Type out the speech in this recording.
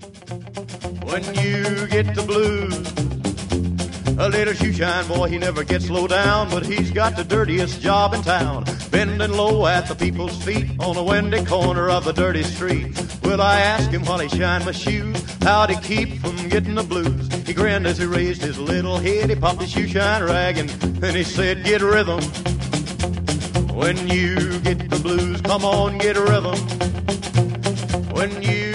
When you get the blues, a little shoeshine boy, he never gets low down, but he's got the dirtiest job in town, bending low at the people's feet on a windy corner of a dirty street. Well, I asked him while he shined my shoes, how'd he keep from getting the blues? He grinned as he raised his little head, he popped his shoeshine rag, and then he said, get rhythm. When you get the blues, come on, get rhythm. When you